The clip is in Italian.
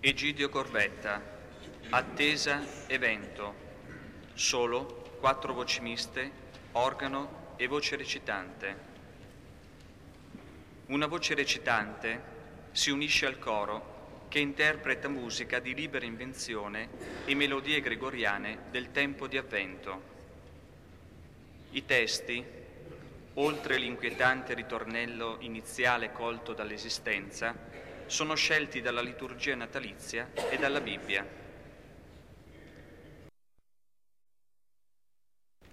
Egidio Corbetta, attesa e vento, solo 4 voci miste, organo e voce recitante. Una voce recitante si unisce al coro che interpreta musica di libera invenzione e melodie gregoriane del tempo di Avvento. I testi, oltre l'inquietante ritornello iniziale colto dall'esistenza, sono scelti dalla liturgia natalizia e dalla Bibbia.